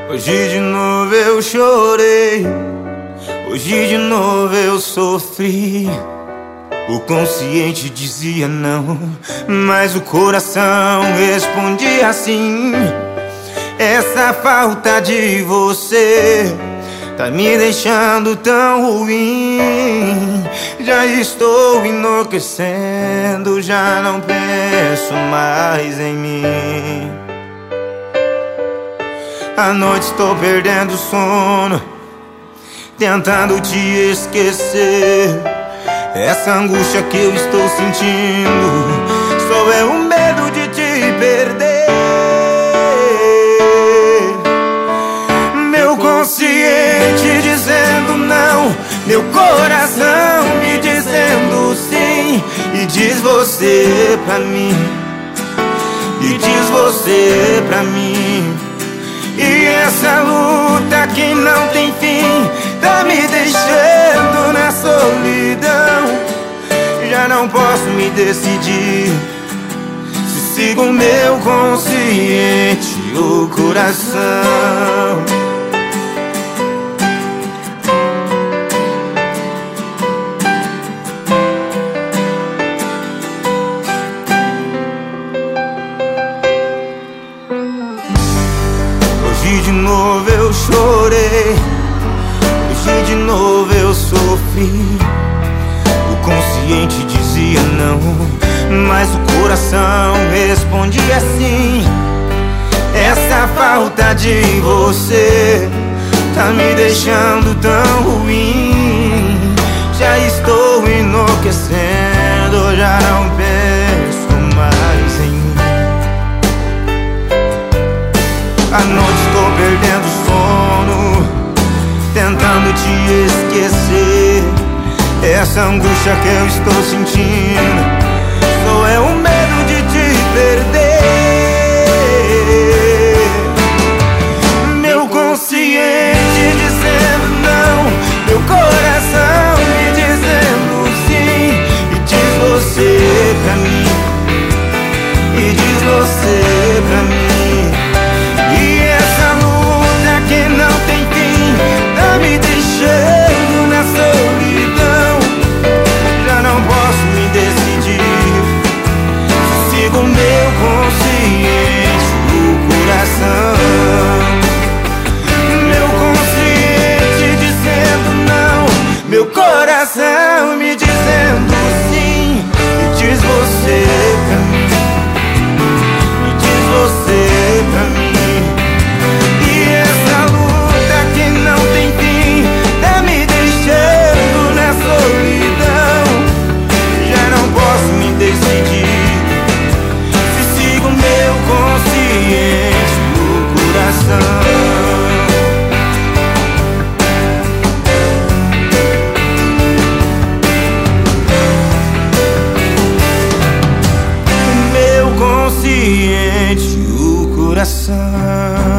Hoje de novo eu chorei, hoje de novo eu sofri. O consciente dizia não, mas o coração respondia sim. Essa falta de você tá me deixando tão ruim. Já estou enlouquecendo, já não penso mais em mim. À noite estou perdendo o sono, tentando te esquecer. Essa angústia que eu estou sentindo só é o medo de te perder. Meu consciente dizendo não, meu coração me dizendo sim. E diz você pra mim, e diz você pra mim. E essa luta que não tem fim tá me deixando na solidão. Já não posso me decidir se sigo o meu consciente ou o coração. Hoje de novo eu chorei, hoje de novo eu sofri. O consciente dizia não, mas o coração respondia sim. Essa falta de você tá me deixando tão ruim. Já estou enlouquecendo, já não penso mais em mim. À noite estou perdendo sono, tentando te esquecer. Essa angústia que eu estou sentindo só é o medo de te perder. Meu consciente dizendo não, meu coração me dizendo sim. E diz você pra mim, e diz você pra mim. E essa luta que não tem fim tá me deixando na solidão. Já não posso me decidir se sigo o meu consciente, o coração. Meu consciente dizendo não, meu coração me dizendo sim. E diz você pra mim, e diz você pra mim. Meu consciente, o coração.